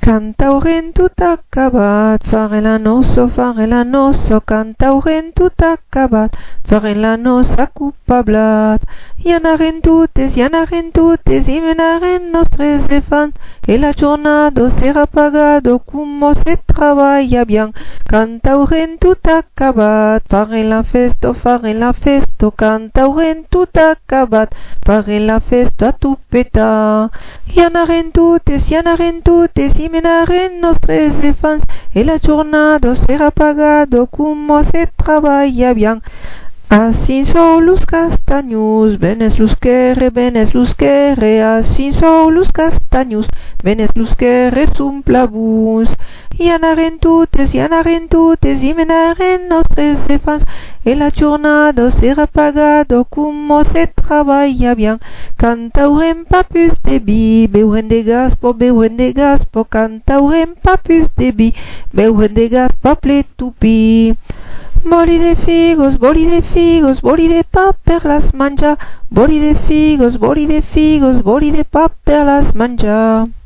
Cantaurem tot acabat, farem la nosso, cantaurem tot acabat, farem la nossa culpablat. I anarem totes, i menarem nostres infants, e la jornada serà pagado como se treballa bien. Cantaurem tot acabat, farem la festa, cantaurem tot acabat, farem la festa a tu petar. I anarem totes, i menarem nostres infants, e la jornada serà pagado como se treballa bien. Así son los castaños, benes los quere, así son los castaños, benes los quere sumplabus. I anarem totes, i menarem nostres infants, e la jornada serà pagado como se treballa bien. Cantaurem papus de vi, beurem de gaspo, cantaurem papus de vi, beurem de gaspo pletupi. Boli de figos, boli de pap per las menjar, boli de figos, boli de pap per las menjar.